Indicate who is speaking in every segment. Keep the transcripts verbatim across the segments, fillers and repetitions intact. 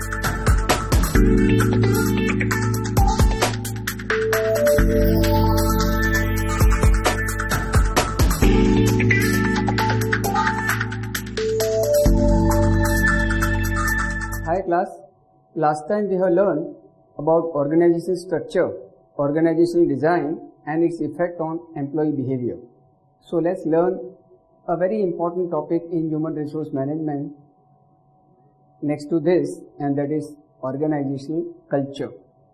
Speaker 1: Hi class, last time we have learned about organizational structure, organizational design and its effect on employee behavior. So let's learn a very important topic in human resource management next to this, and that is organizational culture.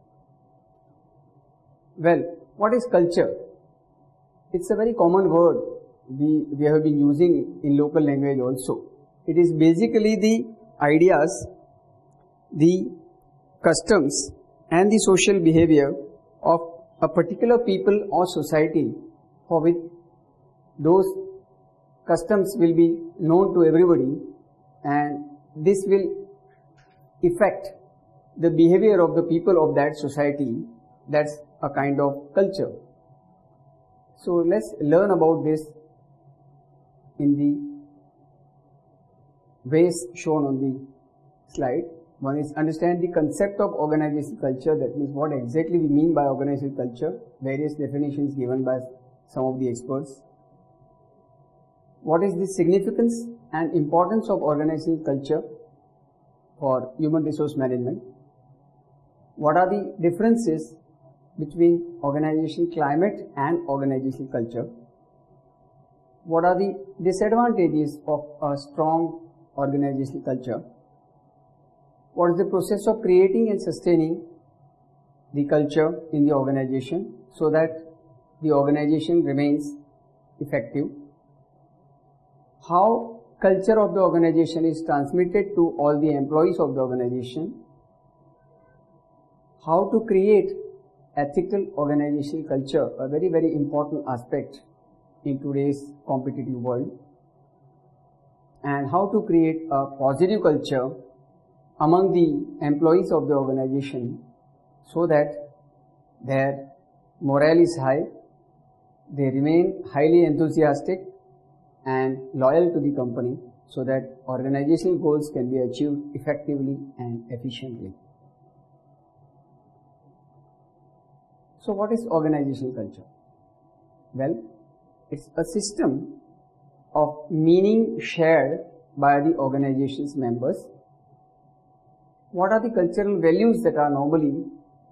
Speaker 1: Well, what is culture? It's a very common word we, we have been using in local language also. It is basically the ideas, the customs and the social behavior of a particular people or society for which those customs will be known to everybody, and this will affect the behavior of the people of that society. That's a kind of culture. So let's learn about this in the ways shown on the slide. One is understand the concept of organizational culture, that means what exactly we mean by organizational culture, various definitions given by some of the experts. What is the significance and importance of organizational culture for human resource management? What are the differences between organizational climate and organizational culture? What are the disadvantages of a strong organizational culture? What is the process of creating and sustaining the culture in the organization so that the organization remains effective? How culture of the organization is transmitted to all the employees of the organization? How to create ethical organizational culture, a very very important aspect in today's competitive world, and how to create a positive culture among the employees of the organization so that their morale is high, they remain highly enthusiastic and loyal to the company so that organizational goals can be achieved effectively and efficiently. So what is organizational culture? Well, it's a system of meaning shared by the organization's members. What are the cultural values that are normally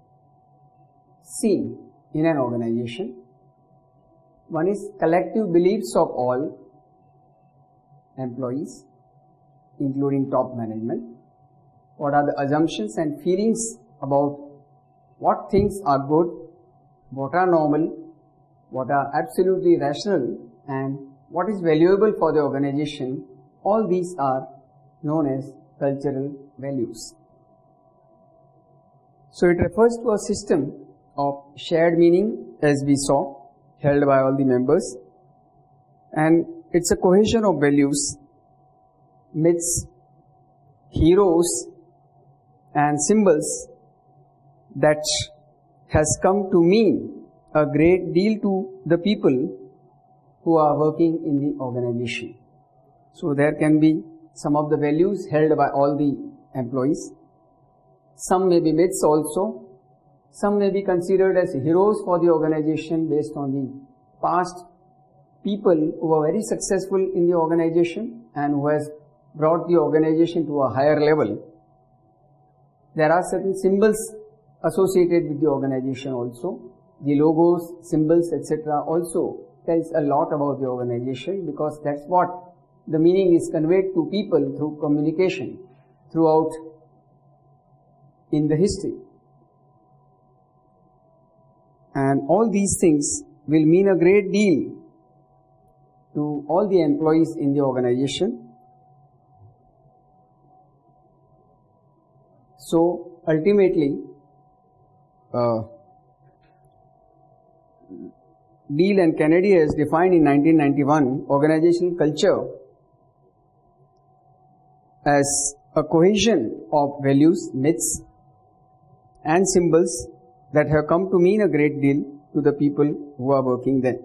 Speaker 1: seen in an organization? One is collective beliefs of all employees, including top management. What are the assumptions and feelings about what things are good, what are normal, what are absolutely rational, and what is valuable for the organization? All these are known as cultural values. So it refers to a system of shared meaning, as we saw, held by all the members, and it's a cohesion of values, myths, heroes and symbols that has come to mean a great deal to the people who are working in the organization. So there can be some of the values held by all the employees. Some may be myths also. Some may be considered as heroes for the organization based on the past people who were very successful in the organization and who has brought the organization to a higher level. There are certain symbols associated with the organization also. The logos, symbols, et cetera also tells a lot about the organization, because that's what the meaning is conveyed to people through communication throughout in the history. And all these things will mean a great deal to all the employees in the organization. So ultimately, uh, Deal and Kennedy has defined in nineteen ninety-one organizational culture as a cohesion of values, myths and symbols that have come to mean a great deal to the people who are working there.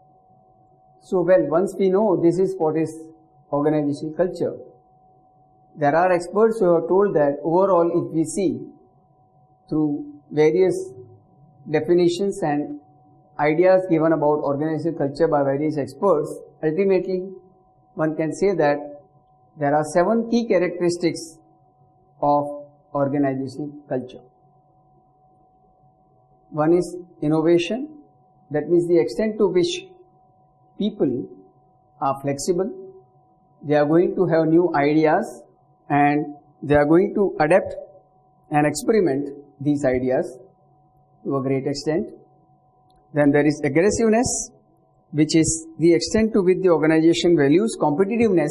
Speaker 1: So well, once we know this is what is organizational culture, there are experts who have told that overall, if we see through various definitions and ideas given about organizational culture by various experts, ultimately one can say that there are seven key characteristics of organizational culture. One is innovation, that means the extent to which people are flexible, they are going to have new ideas and they are going to adapt and experiment these ideas to a great extent. Then there is aggressiveness, which is the extent to which the organization values competitiveness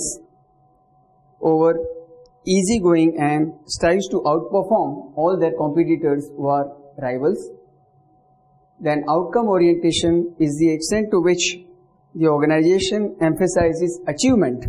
Speaker 1: over easygoing and strives to outperform all their competitors who are rivals. Then outcome orientation is the extent to which the organization emphasizes achievement,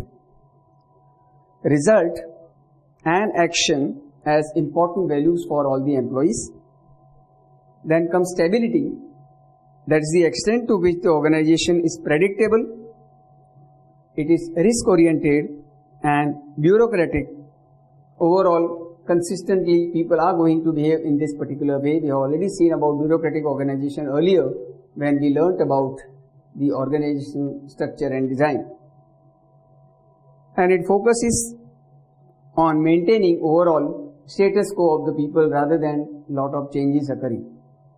Speaker 1: result and action as important values for all the employees. Then comes stability, that is the extent to which the organization is predictable, it is risk oriented and bureaucratic. Overall, consistently people are going to behave in this particular way. We have already seen about bureaucratic organization earlier when we learnt about the organization structure and design. And it focuses on maintaining overall status quo of the people rather than lot of changes occurring.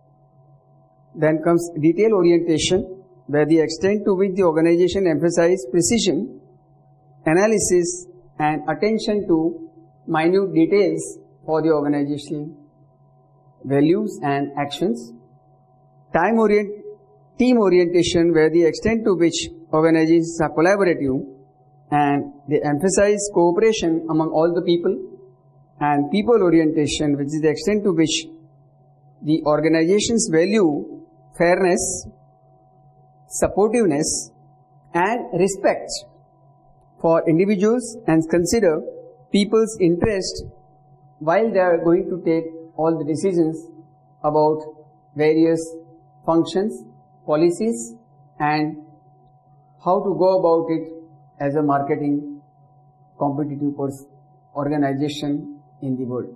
Speaker 1: Then comes detail orientation, where the extent to which the organization emphasizes precision, analysis and attention to minute details for the organizational values and actions. Time orient, team orientation, where the extent to which organizations are collaborative and they emphasize cooperation among all the people. And people orientation, which is the extent to which the organizations value fairness, supportiveness and respect for individuals and consider people's interest while they are going to take all the decisions about various functions, policies and how to go about it as a marketing competitive organization in the world.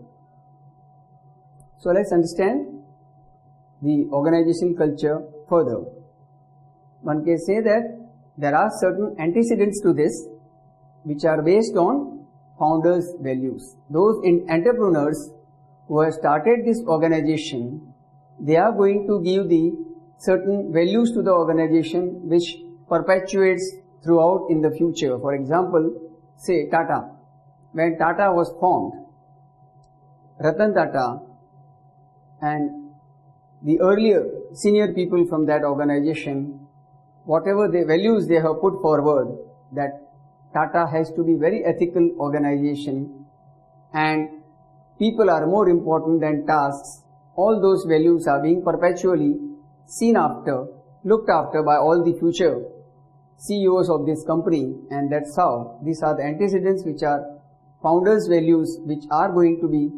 Speaker 1: So let's understand the organizational culture further. One can say that there are certain antecedents to this which are based on founders' values. Those in entrepreneurs who have started this organization, they are going to give the certain values to the organization which perpetuates throughout in the future. For example, say Tata. When Tata was formed, Ratan Tata and the earlier senior people from that organization, whatever the values they have put forward, that Tata has to be very ethical organization and people are more important than tasks. All those values are being perpetually seen after, looked after by all the future C E Os of this company, and that's how these are the antecedents which are founders' values which are going to be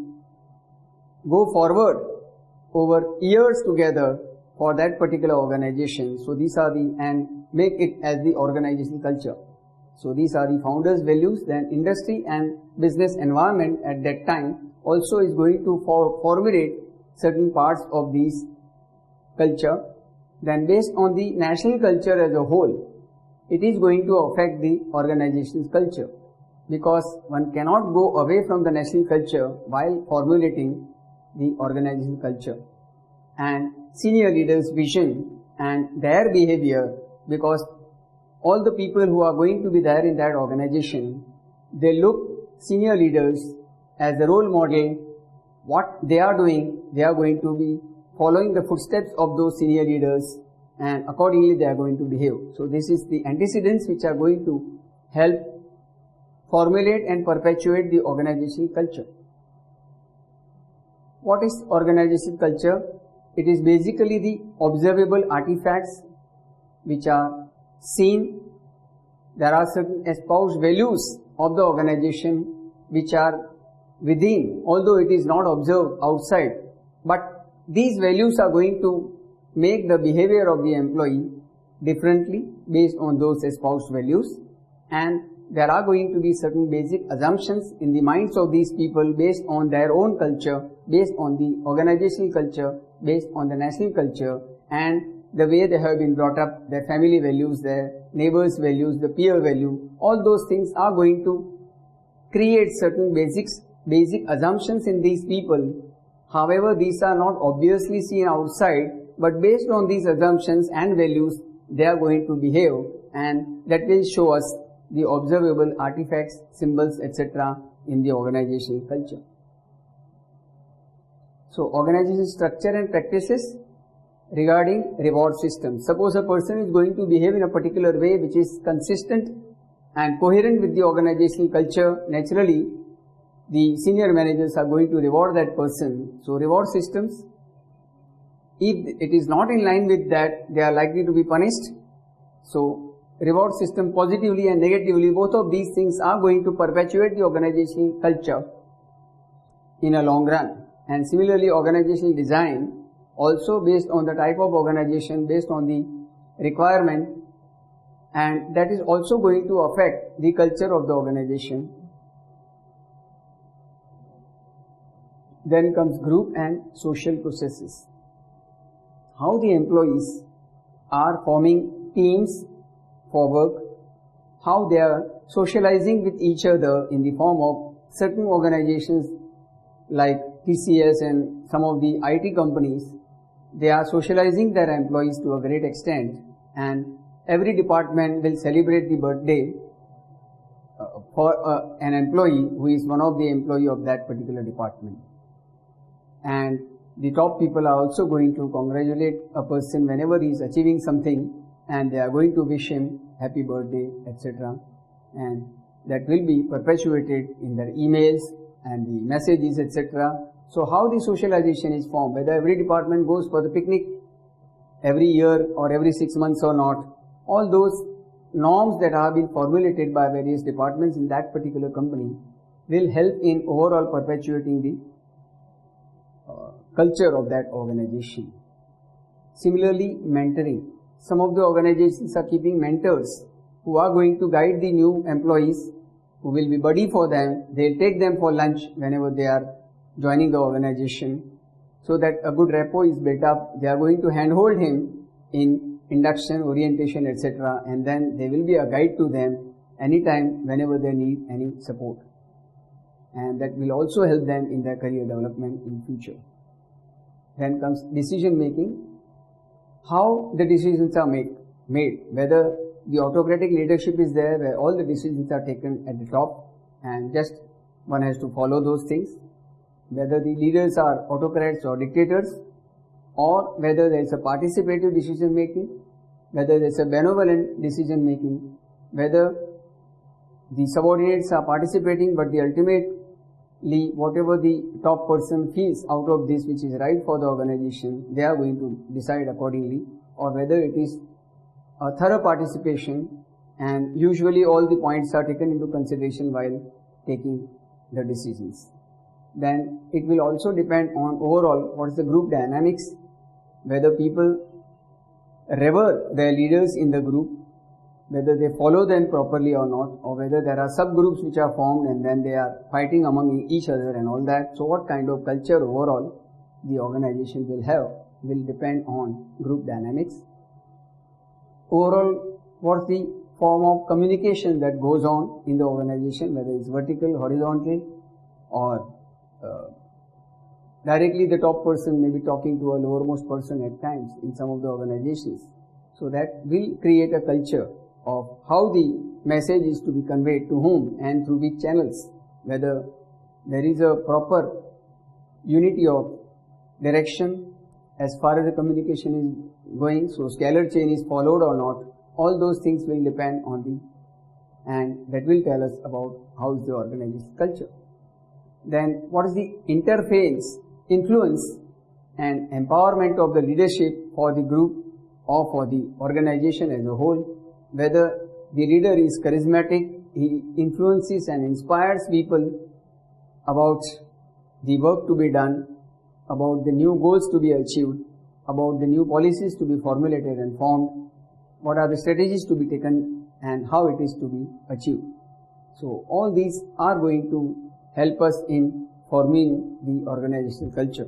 Speaker 1: go forward over years together for that particular organization. So these are the, and make it as the organizational culture. So these are the founders' values. Then industry and business environment at that time also is going to for, formulate certain parts of these culture. Then based on the national culture as a whole, it is going to affect the organization's culture, because one cannot go away from the national culture while formulating the organizational culture. And senior leaders' vision and their behavior, because all the people who are going to be there in that organization, they look senior leaders as a role model. What they are doing, they are going to be following the footsteps of those senior leaders, and accordingly they are going to behave. So this is the antecedents which are going to help formulate and perpetuate the organizational culture. What is organizational culture? It is basically the observable artifacts which are seen. There are certain espoused values of the organization which are within, although it is not observed outside. But these values are going to make the behavior of the employee differently based on those espoused values. And there are going to be certain basic assumptions in the minds of these people based on their own culture, based on the organizational culture, based on the national culture, and the way they have been brought up, their family values, their neighbors' values, the peer value. All those things are going to create certain basics, basic assumptions in these people. However, these are not obviously seen outside, but based on these assumptions and values, they are going to behave, and that will show us the observable artifacts, symbols, et cetera in the organizational culture. So, organization structure and practices regarding reward systems. Suppose a person is going to behave in a particular way which is consistent and coherent with the organizational culture. Naturally, the senior managers are going to reward that person. So, reward systems, if it is not in line with that, they are likely to be punished. So, reward system positively and negatively, both of these things are going to perpetuate the organizational culture in a long run. And similarly, organizational design also based on the type of organization, based on the requirement, and that is also going to affect the culture of the organization. Then comes group and social processes. How the employees are forming teams for work, how they are socializing with each other in the form of certain organizations like T C S and some of the I T companies. They are socializing their employees to a great extent, and every department will celebrate the birthday uh, for uh, an employee who is one of the employee of that particular department. And the top people are also going to congratulate a person whenever he is achieving something, and they are going to wish him happy birthday, et cetera. And that will be perpetuated in their emails and the messages, et cetera. So how the socialization is formed, whether every department goes for the picnic every year or every six months or not, all those norms that have been formulated by various departments in that particular company will help in overall perpetuating the uh, culture of that organization. Similarly, mentoring. Some of the organizations are keeping mentors who are going to guide the new employees, who will be buddy for them. They'll take them for lunch whenever they are joining the organization, so that a good rapport is built up. They are going to handhold him in induction, orientation, et cetera, and then there will be a guide to them anytime whenever they need any support, and that will also help them in their career development in future. Then comes decision making. How the decisions are made, made, whether the autocratic leadership is there, where all the decisions are taken at the top and just one has to follow those things, whether the leaders are autocrats or dictators, or whether there is a participative decision making, whether there is a benevolent decision making, whether the subordinates are participating but the ultimately whatever the top person feels out of this which is right for the organization, they are going to decide accordingly, or whether it is a thorough participation and usually all the points are taken into consideration while taking the decisions. Then it will also depend on overall what is the group dynamics, whether people revere their leaders in the group, whether they follow them properly or not, or whether there are subgroups which are formed and then they are fighting among each other and all that. So what kind of culture overall the organization will have will depend on group dynamics. Overall, what's the form of communication that goes on in the organization, whether it's vertical, horizontal, or uh, directly the top person may be talking to a lowermost person at times in some of the organizations. So that will create a culture of how the message is to be conveyed to whom and through which channels, whether there is a proper unity of direction as far as the communication is going, so scalar chain is followed or not. All those things will depend on the, and that will tell us about how is the organizational culture. Then what is the interface, influence and empowerment of the leadership for the group or for the organization as a whole, whether the leader is charismatic, he influences and inspires people about the work to be done, about the new goals to be achieved, about the new policies to be formulated and formed, what are the strategies to be taken and how it is to be achieved. So all these are going to help us in forming the organizational culture.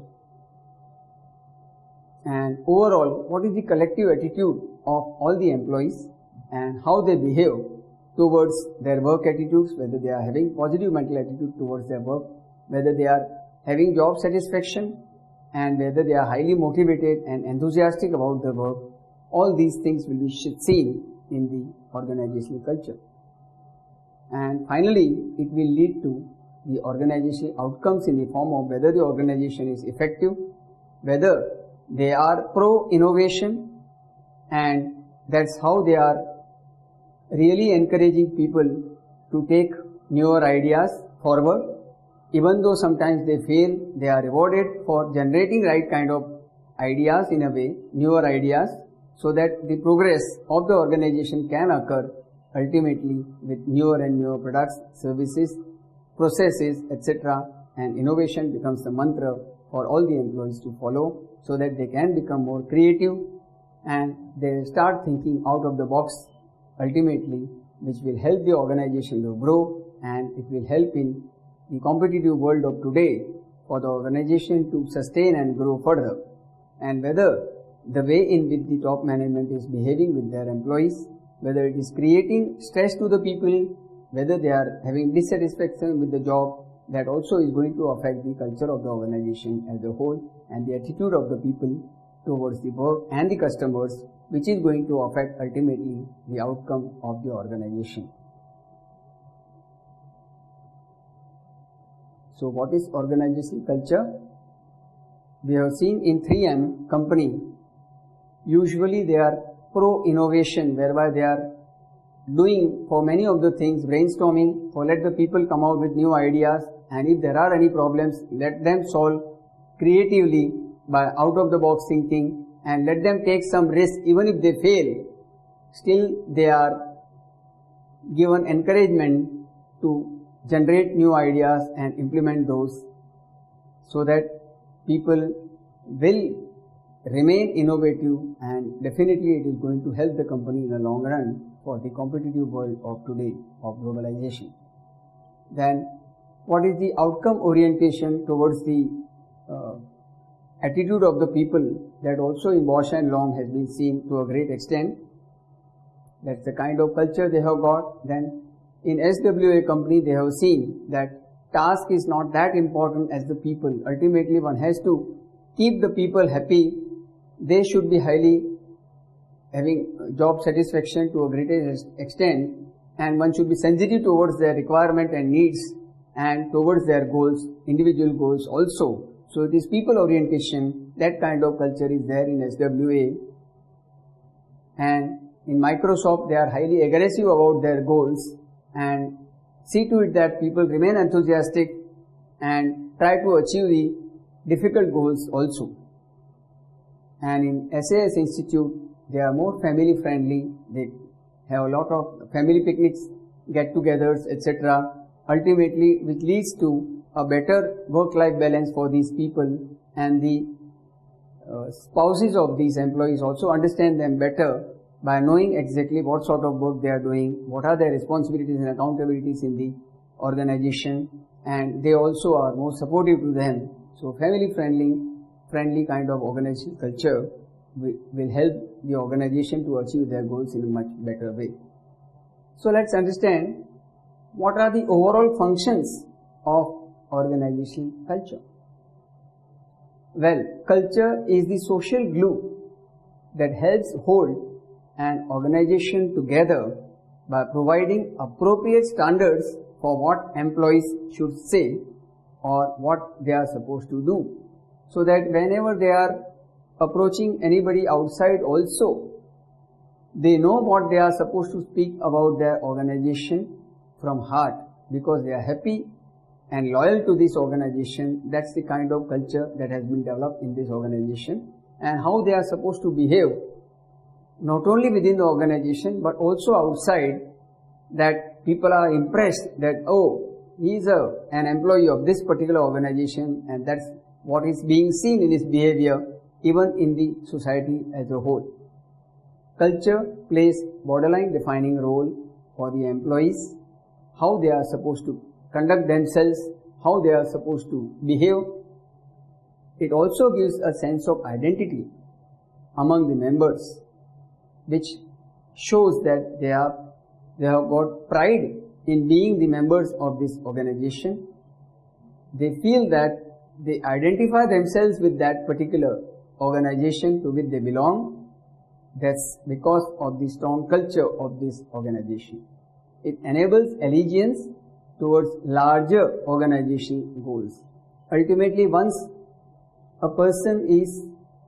Speaker 1: And overall, what is the collective attitude of all the employees and how they behave towards their work attitudes, whether they are having positive mental attitude towards their work, whether they are having job satisfaction, and whether they are highly motivated and enthusiastic about their work. All these things will be seen in the organizational culture. And finally, it will lead to the organizational outcomes in the form of whether the organization is effective, whether they are pro-innovation, and that's how they are really encouraging people to take newer ideas forward. Even though sometimes they fail, they are rewarded for generating right kind of ideas in a way, newer ideas, so that the progress of the organization can occur ultimately with newer and newer products, services, processes, et cetera. And innovation becomes the mantra for all the employees to follow, so that they can become more creative and they start thinking out of the box ultimately, which will help the organization to grow, and it will help in the competitive world of today for the organization to sustain and grow further. And whether the way in which the top management is behaving with their employees, whether it is creating stress to the people, whether they are having dissatisfaction with the job, that also is going to affect the culture of the organization as a whole and the attitude of the people towards the work and the customers, which is going to affect ultimately the outcome of the organization. So what is organizational culture? We have seen in three M company, usually they are pro-innovation, whereby they are doing for many of the things brainstorming, for let the people come out with new ideas, and if there are any problems, let them solve creatively by out of the box thinking, and let them take some risk. Even if they fail, still they are given encouragement to generate new ideas and implement those, so that people will remain innovative, and definitely it is going to help the company in the long run for the competitive world of today of globalization. Then what is the outcome orientation towards the uh, attitude of the people? That also in Bausch and Lomb has been seen to a great extent. That's the kind of culture they have got. Then in S W A company they have seen that task is not that important as the people. Ultimately one has to keep the people happy. They should be highly having job satisfaction to a greater extent, and one should be sensitive towards their requirement and needs and towards their goals, individual goals also. So it is people orientation, that kind of culture is there in S W A. And in Microsoft they are highly aggressive about their goals and see to it that people remain enthusiastic and try to achieve the difficult goals also. And in S A S Institute they are more family friendly, they have a lot of family picnics, get-togethers, et cetera. Ultimately, which leads to a better work-life balance for these people, and the uh, spouses of these employees also understand them better by knowing exactly what sort of work they are doing, what are their responsibilities and accountabilities in the organization, and they also are more supportive to them. So family friendly, friendly kind of organizational culture will, will help the organization to achieve their goals in a much better way. So let's understand what are the overall functions of organizational culture. Well, culture is the social glue that helps hold an organization together by providing appropriate standards for what employees should say or what they are supposed to do, so that whenever they are approaching anybody outside also, they know what they are supposed to speak about their organization from heart, because they are happy and loyal to this organization. That's the kind of culture that has been developed in this organization, and how they are supposed to behave not only within the organization but also outside, that people are impressed that, oh, he is a, an employee of this particular organization, and that's what is being seen in his behavior even in the society as a whole. Culture plays borderline defining role for the employees, how they are supposed to conduct themselves, how they are supposed to behave. It also gives a sense of identity among the members, which shows that they are they have got pride in being the members of this organization. They feel that they identify themselves with that particular organization to which they belong. That's because of the strong culture of this organization. It enables allegiance towards larger organization goals. Ultimately, once a person is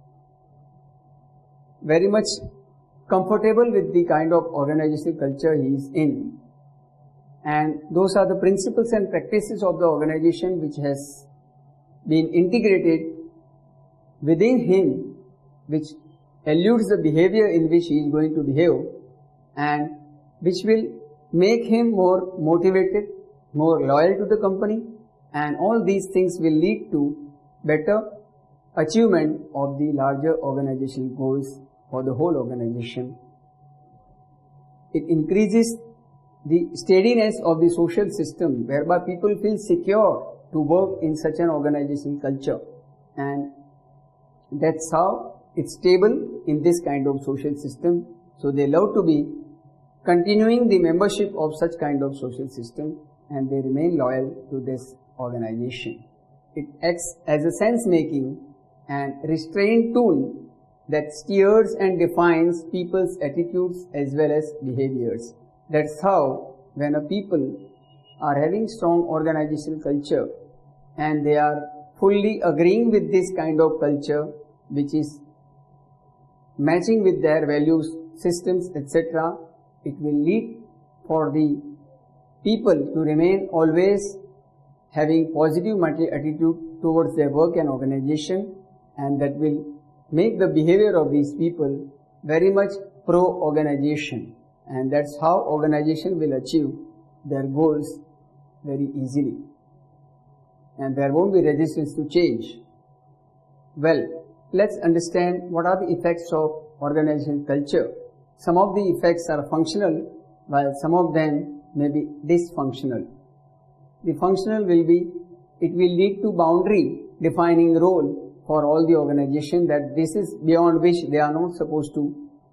Speaker 1: very much comfortable with the kind of organizational culture he is in, and those are the principles and practices of the organization which has been integrated within him, which eludes the behavior in which he is going to behave, and which will make him more motivated, more loyal to the company, and all these things will lead to better achievement of the larger organizational goals for the whole organization. It increases the steadiness of the social system, whereby people feel secure to work in such an organizational culture, and that's how it's stable in this kind of social system. So they love to be continuing the membership of such kind of social system, and they remain loyal to this organization. It acts as a sense-making and restraint tool that steers and defines people's attitudes as well as behaviors. That's how when a people are having strong organizational culture and they are fully agreeing with this kind of culture which is matching with their values, systems, et cetera, it will lead for the people to remain always having positive attitude towards their work and organization, and that will make the behavior of these people very much pro-organization, and that's how organization will achieve their goals very easily, and there won't be resistance to change. Well, let's understand what are the effects of organizational culture. Some of the effects are functional, while some of them may be dysfunctional. The functional will be, it will lead to boundary defining role for all the organization, that this is beyond which they are not supposed to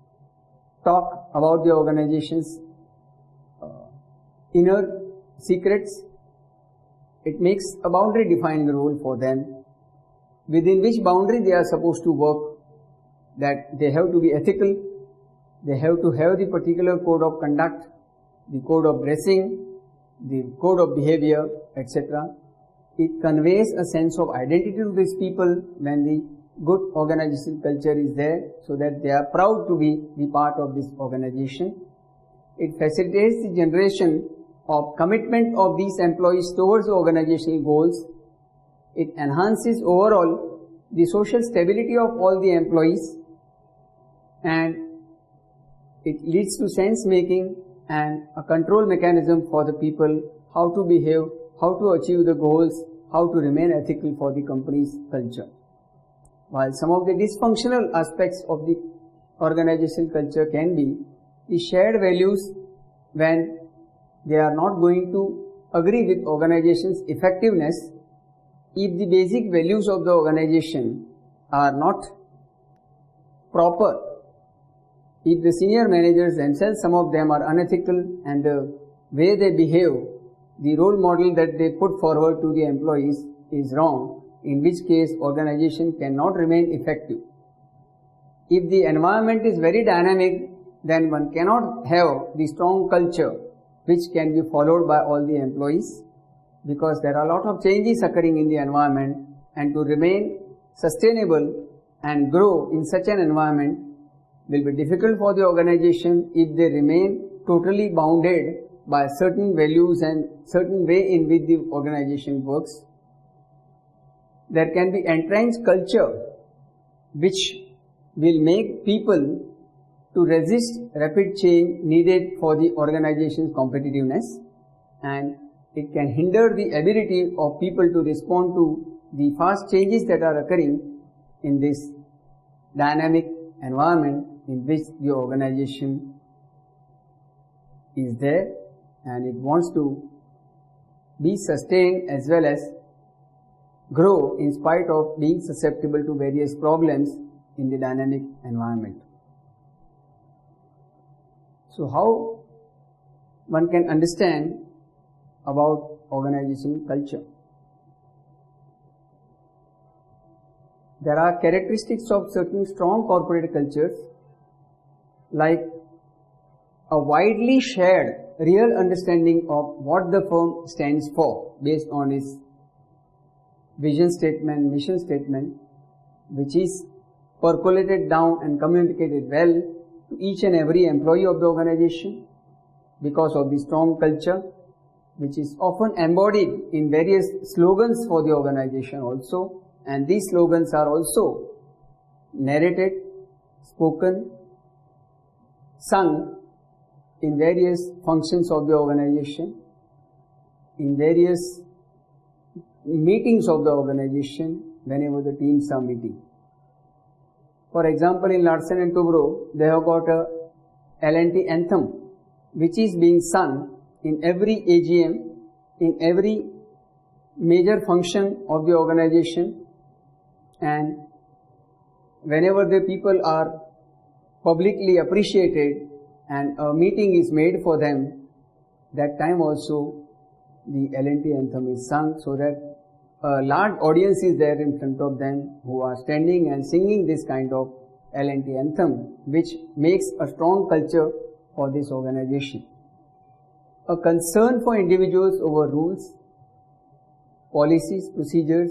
Speaker 1: talk about the organization's uh, inner secrets. It makes a boundary defining role for them, within which boundary they are supposed to work, that they have to be ethical, they have to have the particular code of conduct, the code of dressing, the code of behavior, et cetera. It conveys a sense of identity to these people when the good organizational culture is there, so that they are proud to be the part of this organization. It facilitates the generation of commitment of these employees towards the organizational goals. It enhances overall the social stability of all the employees, and it leads to sense making and a control mechanism for the people, how to behave, how to achieve the goals, how to remain ethical for the company's culture. While some of the dysfunctional aspects of the organizational culture can be the shared values, when they are not going to agree with organization's effectiveness. If the basic values of the organization are not proper, if the senior managers themselves, some of them are unethical, and the way they behave, the role model that they put forward to the employees is wrong, in which case organization cannot remain effective. If the environment is very dynamic, then one cannot have the strong culture which can be followed by all the employees, because there are a lot of changes occurring in the environment, and to remain sustainable and grow in such an environment will be difficult for the organization if they remain totally bounded by certain values and certain way in which the organization works. There can be entrenched culture which will make people to resist rapid change needed for the organization's competitiveness, and it can hinder the ability of people to respond to the fast changes that are occurring in this dynamic environment in which the organization is there, and it wants to be sustained as well as grow in spite of being susceptible to various problems in the dynamic environment. So how one can understand about organization culture? There are characteristics of certain strong corporate cultures like a widely shared real understanding of what the firm stands for based on its vision statement, mission statement, which is percolated down and communicated well to each and every employee of the organization because of the strong culture, which is often embodied in various slogans for the organization also, and these slogans are also narrated, spoken, sung in various functions of the organization, in various meetings of the organization whenever the teams are meeting. For example, in Larsen and Toubro, they have got a L and T anthem which is being sung in every A G M, in every major function of the organization, and whenever the people are publicly appreciated and a meeting is made for them, that time also the L and T anthem is sung so that a large audience is there in front of them who are standing and singing this kind of L and T anthem, which makes a strong culture for this organization. A concern for individuals over rules, policies, procedures,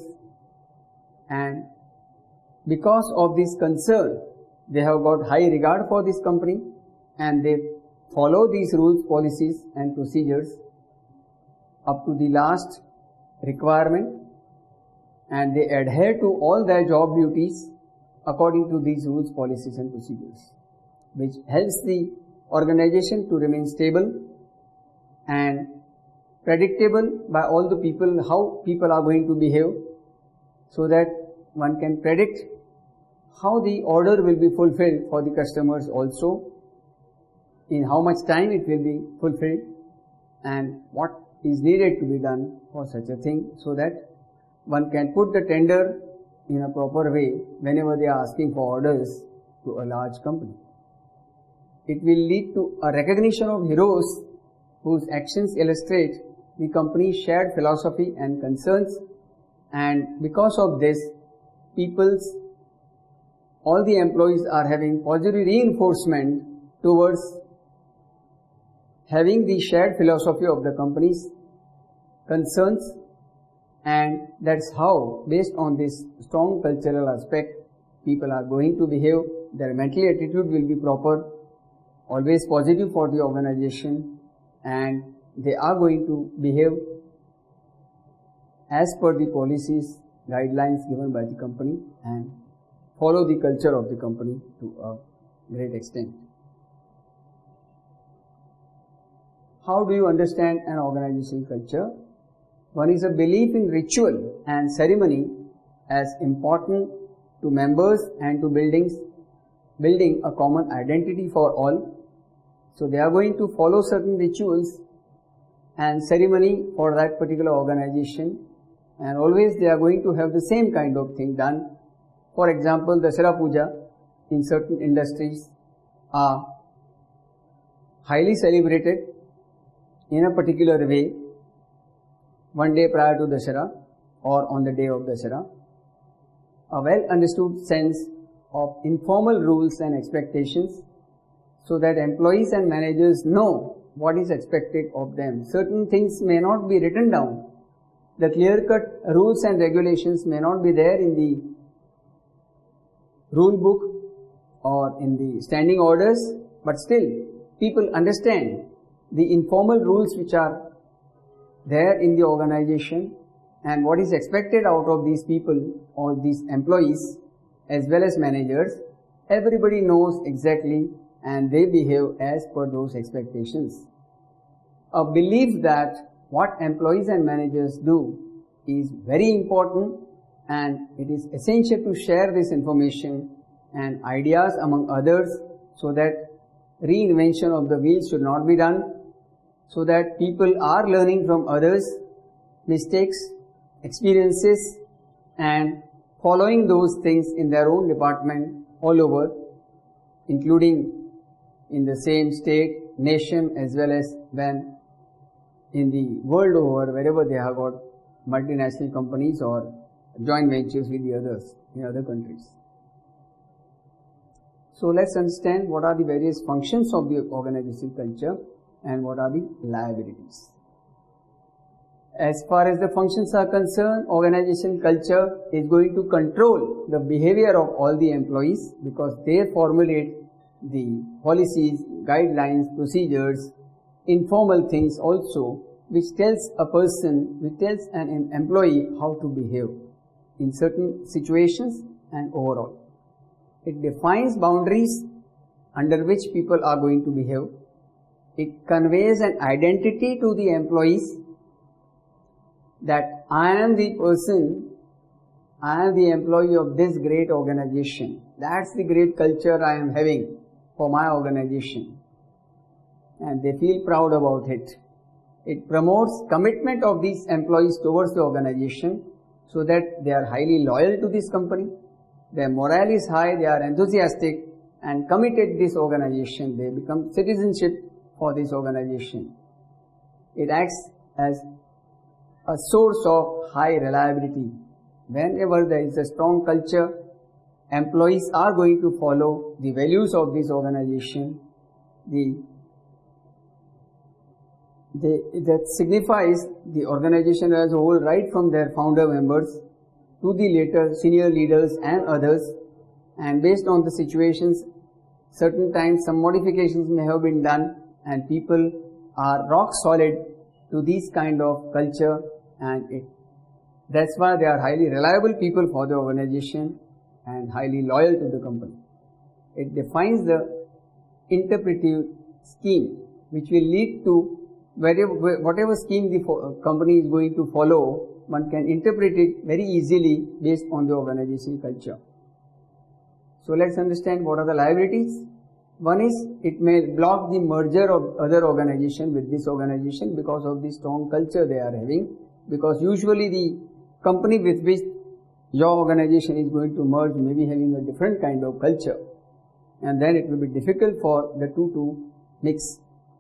Speaker 1: and because of this concern, they have got high regard for this company and they follow these rules, policies and procedures up to the last requirement, and they adhere to all their job duties according to these rules, policies and procedures, which helps the organization to remain stable and predictable by all the people, how people are going to behave, so that one can predict how the order will be fulfilled for the customers also, in how much time it will be fulfilled, and what is needed to be done for such a thing, so that one can put the tender in a proper way whenever they are asking for orders to a large company. It will lead to a recognition of heroes whose actions illustrate the company's shared philosophy and concerns, and because of this, people's, all the employees are having positive reinforcement towards having the shared philosophy of the company's concerns, and that's how, based on this strong cultural aspect, people are going to behave, their mental attitude will be proper, always positive for the organization, and they are going to behave as per the policies, guidelines given by the company and follow the culture of the company to a great extent. How do you understand an organization culture? One is a belief in ritual and ceremony as important to members and to buildings, building a common identity for all. So they are going to follow certain rituals and ceremony for that particular organization, and always they are going to have the same kind of thing done. For example, Dasara Puja in certain industries are highly celebrated in a particular way, one day prior to Dasara or on the day of Dasara. A well understood sense of informal rules and expectations, so that employees and managers know what is expected of them. Certain things may not be written down. The clear-cut rules and regulations may not be there in the rule book or in the standing orders, but still people understand the informal rules which are there in the organization and what is expected out of these people or these employees as well as managers. Everybody knows exactly and they behave as per those expectations. A belief that what employees and managers do is very important, and it is essential to share this information and ideas among others, so that reinvention of the wheel should not be done, so that people are learning from others' mistakes, experiences, and following those things in their own department all over, including in the same state, nation, as well as when in the world over, wherever they have got multinational companies or joint ventures with the others in other countries. So let's understand what are the various functions of the organizational culture and what are the liabilities. As far as the functions are concerned, organizational culture is going to control the behavior of all the employees because they formulate the policies, guidelines, procedures, informal things also, which tells a person, which tells an employee how to behave in certain situations and overall. It defines boundaries under which people are going to behave. It conveys an identity to the employees that I am the person, I am the employee of this great organization. That's the great culture I am having for my organization. And they feel proud about it. It promotes commitment of these employees towards the organization so that they are highly loyal to this company. Their morale is high, they are enthusiastic and committed to this organization. They become citizenship for this organization. It acts as a source of high reliability. Whenever there is a strong culture, employees are going to follow the values of this organization. The, the, that signifies the organization as a whole, right from their founder members to the later senior leaders and others. And based on the situations, certain times some modifications may have been done and people are rock solid to this kind of culture, and it, that's why they are highly reliable people for the organization and highly loyal to the company. It defines the interpretive scheme which will lead to whatever, whatever scheme the company is going to follow, one can interpret it very easily based on the organizational culture. So let's understand what are the liabilities. One is, it may block the merger of other organization with this organization because of the strong culture they are having, because usually the company with which your organization is going to merge may be having a different kind of culture, and then it will be difficult for the two to mix.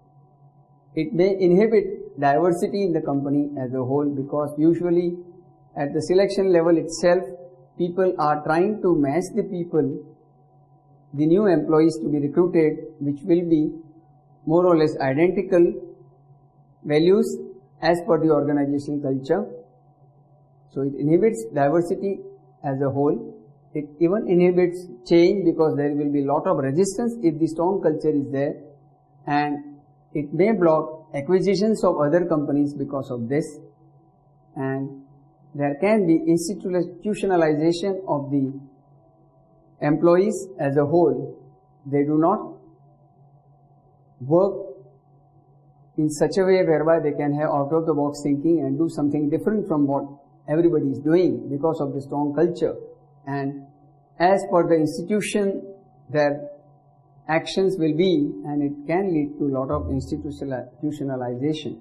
Speaker 1: It may inhibit diversity in the company as a whole, because usually at the selection level itself, people are trying to match the people, the new employees to be recruited, which will be more or less identical values as per the organizational culture. So it inhibits diversity as a whole. It even inhibits change because there will be a lot of resistance if the strong culture is there, and it may block acquisitions of other companies because of this, and there can be institutionalization of the employees as a whole. They do not work in such a way whereby they can have out of the box thinking and do something different from what everybody is doing because of the strong culture. And as per the institution, their actions will be, and it can lead to a lot of institutionalization.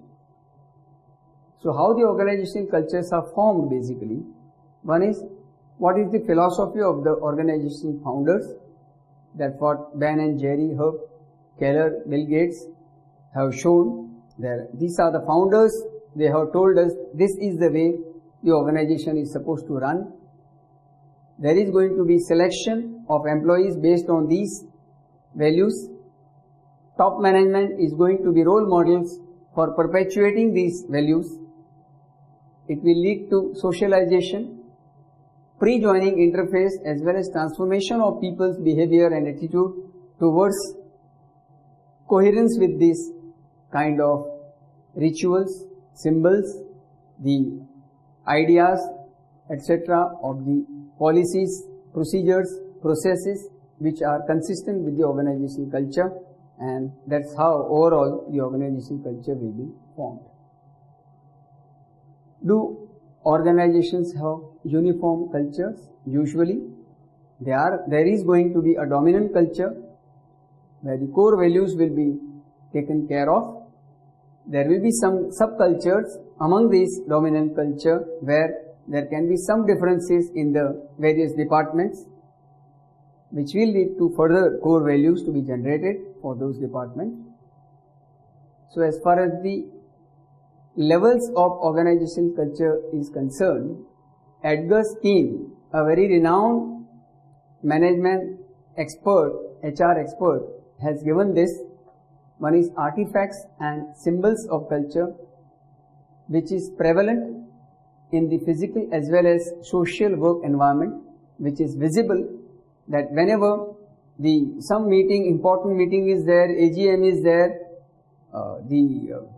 Speaker 1: So how the organizational cultures are formed basically? One is, what is the philosophy of the organization founders? That's what Ben and Jerry, Herb, Keller, Bill Gates have shown. There, these are the founders. They have told us this is the way the organization is supposed to run. There is going to be selection of employees based on these values. Top management is going to be role models for perpetuating these values. It will lead to socialization, pre-joining interface, as well as transformation of people's behavior and attitude towards coherence with these kind of rituals, symbols, the ideas, et cetera of the policies, procedures, processes which are consistent with the organizational culture, and that's how overall the organizational culture will be formed. Do organizations have uniform cultures? Usually, they are, there is going to be a dominant culture where the core values will be taken care of, there will be some subcultures among these dominant culture where there can be some differences in the various departments, which will lead to further core values to be generated for those departments. So as far as the levels of organizational culture is concerned, Edgar Schein, a very renowned management expert, H R expert, has given this. One is artifacts and symbols of culture, which is prevalent in the physical as well as social work environment, which is visible that whenever the some meeting, important meeting is there, A G M is there, uh, the uh,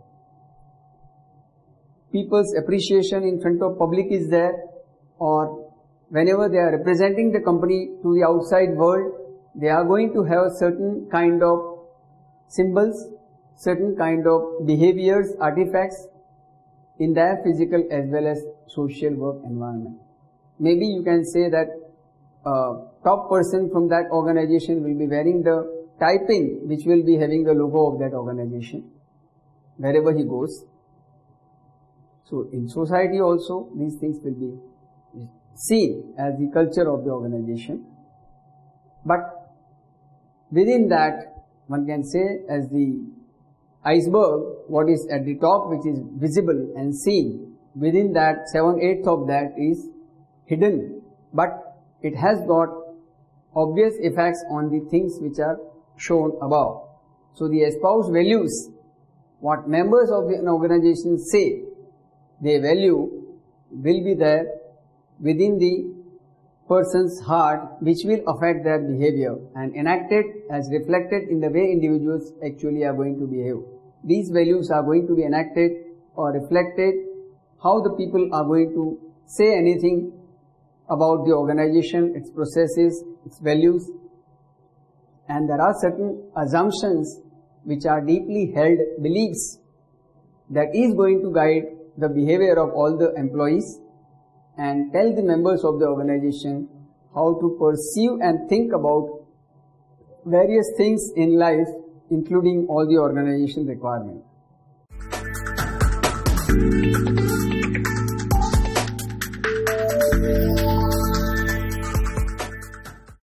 Speaker 1: people's appreciation in front of public is there, or whenever they are representing the company to the outside world, they are going to have certain kind of symbols, certain kind of behaviors, artifacts in their physical as well as social work environment. Maybe you can say that uh, top person from that organization will be wearing the typing which will be having the logo of that organization wherever he goes. So in society also these things will be seen as the culture of the organization. But within that, one can say as the iceberg, what is at the top which is visible and seen, within that seven-eighths of that is hidden, but it has got obvious effects on the things which are shown above. So the espoused values, what members of an organization say they value, will be there within the person's heart, which will affect their behavior and enacted as reflected in the way individuals actually are going to behave. These values are going to be enacted or reflected how the people are going to say anything about the organization, its processes, its values. And there are certain assumptions which are deeply held beliefs that is going to guide the behavior of all the employees and tell the members of the organization how to perceive and think about various things in life, including all the organization requirements.